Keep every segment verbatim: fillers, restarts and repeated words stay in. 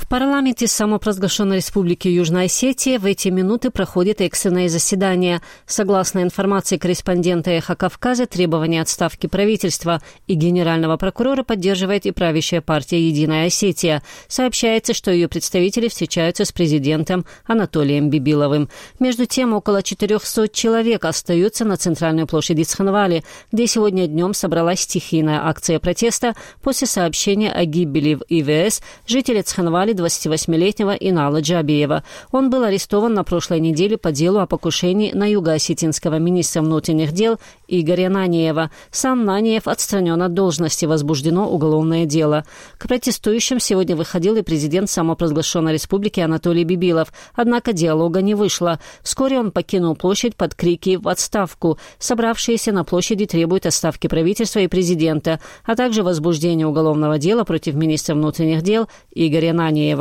В парламенте самопровозглашенной Республики Южная Осетия в эти минуты проходит экстренное заседание. Согласно информации корреспондента «Эхо Кавказа», требования отставки правительства и генерального прокурора поддерживает и правящая партия «Единая Осетия». Сообщается, что ее представители встречаются с президентом Анатолием Бибиловым. Между тем, около четырехсот человек остаются на центральной площади Цхинвали, где сегодня днем собралась стихийная акция протеста после сообщения о гибели в ИВС жителя Цхинвали двадцативосьмилетнего Инала Джабиева. Он был арестован на прошлой неделе по делу о покушении на юго-осетинского министра внутренних дел Игоря Наниева. Сам Наниев отстранен от должности, возбуждено уголовное дело. К протестующим сегодня выходил и президент самопровозглашенной республики Анатолий Бибилов, однако диалога не вышло. Вскоре он покинул площадь под крики «в отставку». Собравшиеся на площади требуют отставки правительства и президента, а также возбуждения уголовного дела против министра внутренних дел Игоря Наниева.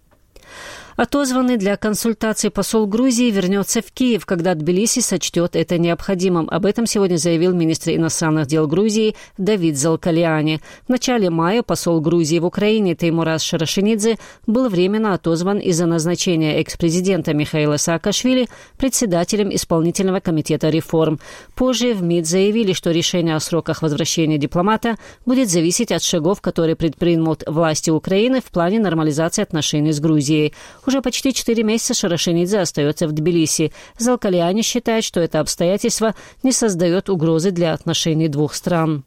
Отозванный для консультаций посол Грузии вернется в Киев, когда Тбилиси сочтет это необходимым. Об этом сегодня заявил министр иностранных дел Грузии Давид Залкалиани. В начале мая посол Грузии в Украине Теймураз Шарашенидзе был временно отозван из-за назначения экс-президента Михаила Саакашвили председателем исполнительного комитета реформ. Позже в МИД заявили, что решение о сроках возвращения дипломата будет зависеть от шагов, которые предпримут власти Украины в плане нормализации отношений с Грузией. Уже почти четыре месяца Шарашенидзе остается в Тбилиси. Залкалиани считает, что это обстоятельство не создает угрозы для отношений двух стран.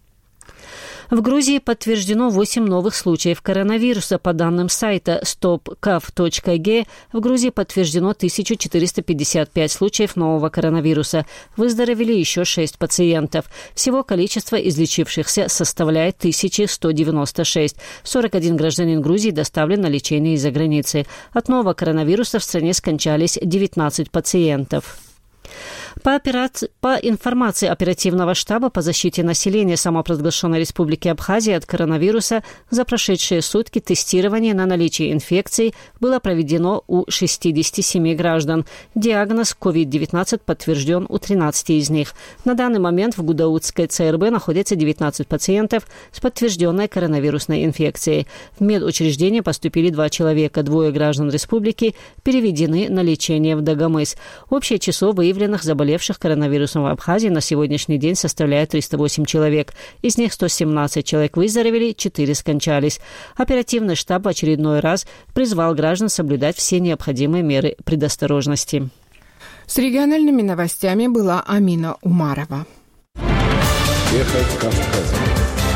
В Грузии подтверждено восемь новых случаев коронавируса. По данным сайта стоп кав точка гэ, в Грузии подтверждено тысяча четыреста пятьдесят пять случаев нового коронавируса. Выздоровели еще шесть пациентов. Всего количество излечившихся составляет тысяча сто девяносто шесть. сорок один гражданин Грузии доставлен на лечение из-за границы. От нового коронавируса в стране скончались девятнадцать пациентов. По, операци... по информации оперативного штаба по защите населения самопровозглашенной Республики Абхазия от коронавируса, за прошедшие сутки тестирование на наличие инфекции было проведено у шестидесяти семи граждан. Диагноз ковид девятнадцать подтвержден у тринадцати из них. На данный момент в Гудаутской ЦРБ находится девятнадцать пациентов с подтвержденной коронавирусной инфекцией. В медучреждение поступили два человека. Двое граждан республики переведены на лечение в Дагомыс. Общее число выявленных заболевших коронавирусом в Абхазии на сегодняшний день составляет триста восемь человек. Из них сто семнадцать человек выздоровели, четыре скончались. Оперативный штаб в очередной раз призвал граждан соблюдать все необходимые меры предосторожности. С региональными новостями была Амина Умарова. Эхо Кавказа.